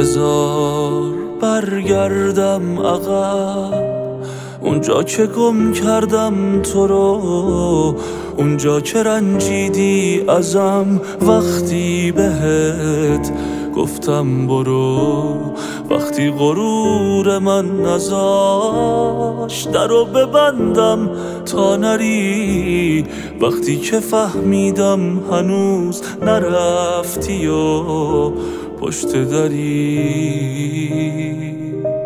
بذار برگردم عقب، اونجا که گم کردم تو رو، اونجا که رنجیدی ازم وقتی بهت گفتم برو، وقتی غرور من نذاشت درو ببندم تا نری، وقتی که فهمیدم هنوز نرفتی و پشت دری.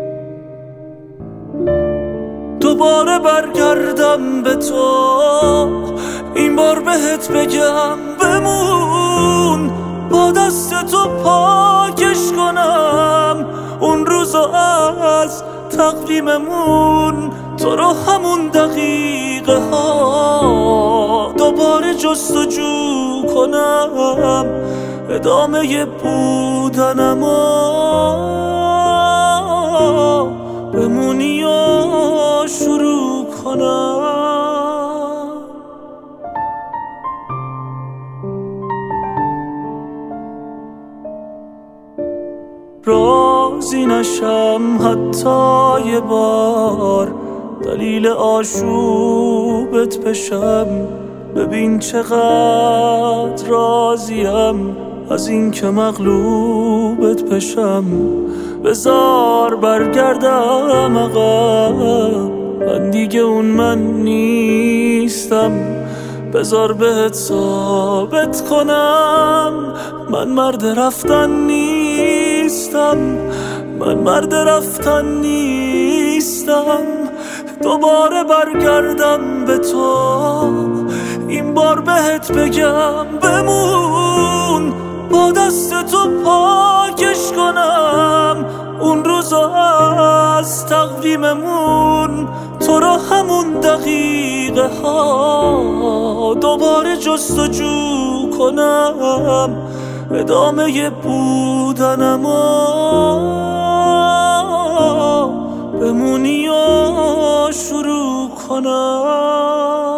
دوباره برگردم به تو، این بار بهت بگم بمون، با دست تو پاکش کنم اون روزو از تقویممون، تو رو همون دقیقه ها دوباره جستجو کنم، ادامه بودنمو بمونی و شروع کنم. راضی نشم حتی یه بار، دلیل آشوبت بشم، ببین چقدر راضیم از این که مغلوبت بشم. بذار برگردم عقب، من دیگه اون من نیستم، بذار بهت ثابت کنم من مرد رفتن نیستم، من مرد رفتن نیستم. دوباره برگردم به تو، این بار بهت بگم بمون، با دست تو پاکش کنم اون روزو از تقویممون، تو رو همون دقیقه ها دوباره جستجو کنم، ادامه بودنمو بمونی و شروع کنم.